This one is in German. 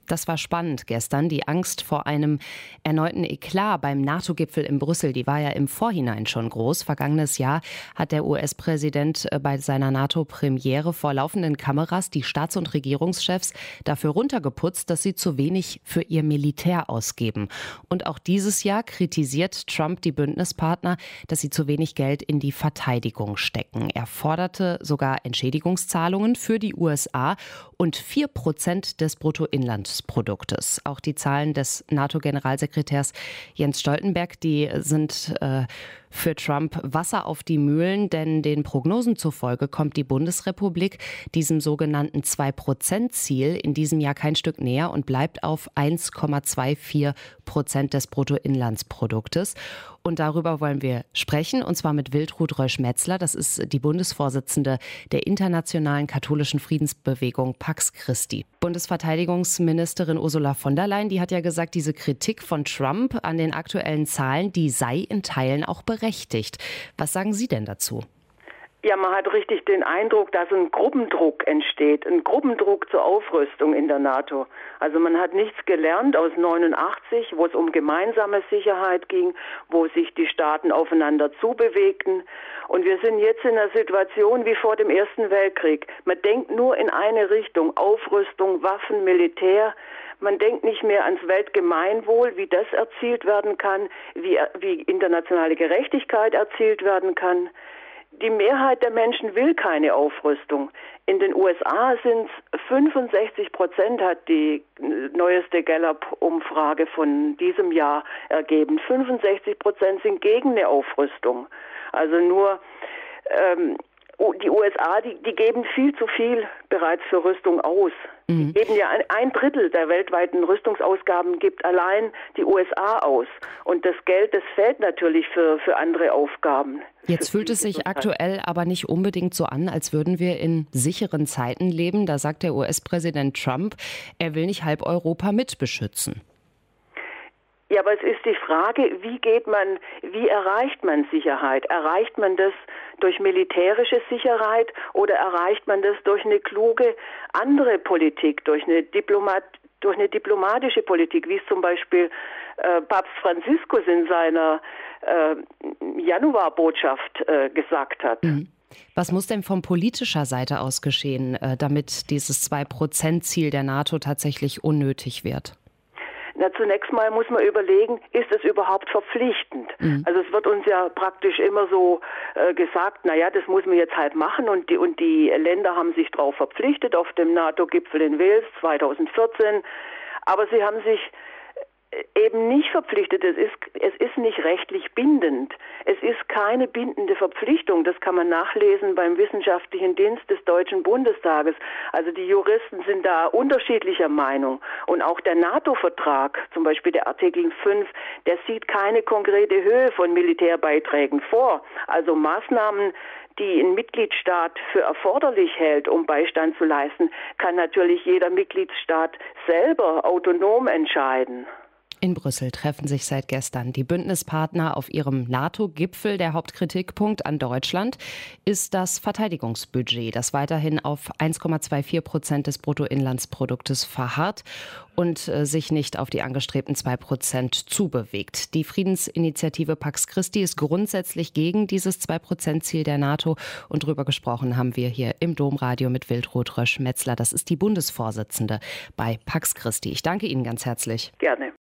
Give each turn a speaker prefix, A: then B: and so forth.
A: Das war spannend gestern. Die Angst vor einem erneuten Eklat beim NATO-Gipfel in Brüssel, die war ja im Vorhinein schon groß. Vergangenes Jahr hat der US-Präsident bei seiner NATO-Premiere vor laufenden Kameras die Staats- und Regierungschefs dafür runtergeputzt, dass sie zu wenig für ihr Militär ausgeben. Und auch dieses Jahr kritisiert Trump die Bündnispartner, dass sie zu wenig Geld in die Verteidigung stecken. Er forderte sogar Entschädigungszahlungen für die USA und 4% des Bruttoinlandsproduktes. Auch die Zahlen des NATO-Generalsekretärs Jens Stoltenberg, die sind für Trump Wasser auf die Mühlen, denn den Prognosen zufolge kommt die Bundesrepublik diesem sogenannten 2%-Ziel in diesem Jahr kein Stück näher und bleibt auf 1,24% des Bruttoinlandsproduktes. Und darüber wollen wir sprechen, und zwar mit Wiltrud Rösch-Metzler. Das ist die Bundesvorsitzende der Internationalen Katholischen Friedensbewegung Pax Christi. Bundesverteidigungsministerin Ursula von der Leyen, die hat ja gesagt, diese Kritik von Trump an den aktuellen Zahlen, die sei in Teilen auch berechtigt. Was sagen Sie denn dazu?
B: Ja, man hat richtig den Eindruck, dass ein Gruppendruck entsteht, ein Gruppendruck zur Aufrüstung in der NATO. Also man hat nichts gelernt aus 89, wo es um gemeinsame Sicherheit ging, wo sich die Staaten aufeinander zubewegten. Und wir sind jetzt in einer Situation wie vor dem Ersten Weltkrieg. Man denkt nur in eine Richtung: Aufrüstung, Waffen, Militär. Man denkt nicht mehr ans Weltgemeinwohl, wie das erzielt werden kann, wie internationale Gerechtigkeit erzielt werden kann. Die Mehrheit der Menschen will keine Aufrüstung. In den USA sind es 65%, hat die neueste Gallup-Umfrage von diesem Jahr ergeben. 65% sind gegen eine Aufrüstung. Also nur die USA, die geben viel zu viel bereits für Rüstung aus. Die geben ja ein Drittel der weltweiten Rüstungsausgaben gibt allein die USA aus. Und das Geld, das fällt natürlich für andere Aufgaben.
A: Jetzt fühlt es sich aktuell aber nicht unbedingt so an, als würden wir in sicheren Zeiten leben. Da sagt der US-Präsident Trump, er will nicht halb Europa mitbeschützen.
B: Ja, aber es ist die Frage, wie erreicht man Sicherheit? Erreicht man das durch militärische Sicherheit oder erreicht man das durch eine kluge andere Politik, durch eine diplomatische Politik, wie es zum Beispiel Papst Franziskus in seiner Januarbotschaft gesagt hat.
A: Was muss denn von politischer Seite aus geschehen, damit dieses 2%-Ziel der NATO tatsächlich unnötig wird?
B: Na, zunächst mal muss man überlegen, ist es überhaupt verpflichtend? Also es wird uns ja praktisch immer so gesagt, naja, das muss man jetzt halt machen, und die Länder haben sich darauf verpflichtet auf dem NATO-Gipfel in Wales 2014, aber sie haben sich eben nicht verpflichtet. Es ist nicht rechtlich bindend. Es ist keine bindende Verpflichtung. Das kann man nachlesen beim Wissenschaftlichen Dienst des Deutschen Bundestages. Also die Juristen sind da unterschiedlicher Meinung. Und auch der NATO-Vertrag, zum Beispiel der Artikel 5, der sieht keine konkrete Höhe von Militärbeiträgen vor. Also Maßnahmen, die ein Mitgliedstaat für erforderlich hält, um Beistand zu leisten, kann natürlich jeder Mitgliedstaat selber autonom entscheiden.
A: In Brüssel treffen sich seit gestern die Bündnispartner auf ihrem NATO-Gipfel. Der Hauptkritikpunkt an Deutschland ist das Verteidigungsbudget, das weiterhin auf 1,24% des Bruttoinlandsproduktes verharrt und sich nicht auf die angestrebten 2% zubewegt. Die Friedensinitiative Pax Christi ist grundsätzlich gegen dieses 2%-Ziel der NATO. Und darüber gesprochen haben wir hier im Domradio mit Wiltrud Rösch-Metzler. Das ist die Bundesvorsitzende bei Pax Christi. Ich danke Ihnen ganz herzlich.
B: Gerne.